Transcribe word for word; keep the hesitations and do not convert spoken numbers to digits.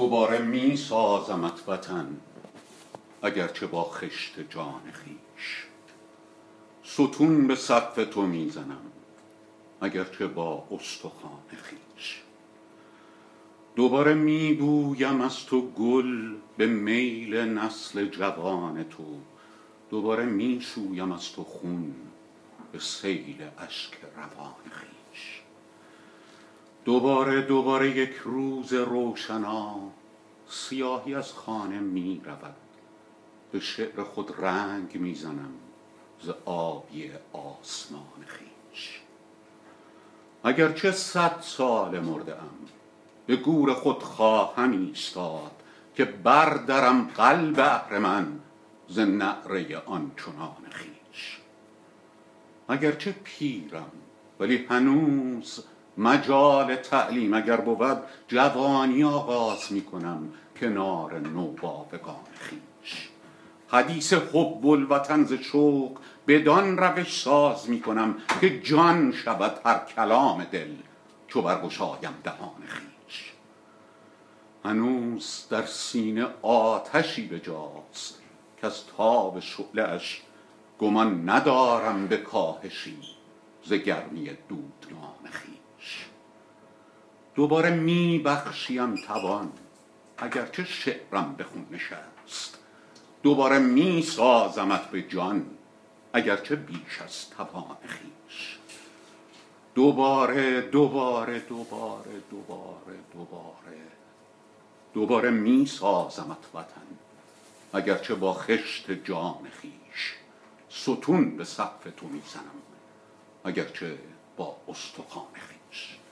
دوباره می سازمت وطن اگرچه با خشت جان خویش. ستون به سقف تو می زنم اگرچه با استخوان خویش. دوباره می بویم از تو گل به میل نسل جوان تو. دوباره می شویم از تو خون به سیل اشک روان خویش. دوباره دوباره یک روز روشنا سیاهی از خانه می رود. به شعر خود رنگ می زنم ز آبی آسمان خویش. اگرچه صد سال مرده ام به گور خود خواهم ایستاد که بردرم قلب اهرمن ز نعره آن چنان خویش. اگرچه پیرم ولی هنوز مجال تعلیم اگر بود جوانی آغاز می کنم کنار نوباوگان خویش. حدیث حب الوطن ز شوق بدان روش ساز می کنم که جان شود هر کلام دل چو برگشایم دهان خویش. هنوز در سینه آتشی به جاست کز تاب شعله اش گمان ندارم به کاهشی ز گرمی دودمان خویش. دوباره می بخشیم توان اگرچه شعرم به خون نشست. دوباره می سازمت به جان اگرچه بیش از توان خویش. دوباره دوباره دوباره دوباره دوباره دوباره می سازمت وطن اگرچه با خشت جان خویش. ستون به سقف تو می زنم اگرچه با استخوان خویش.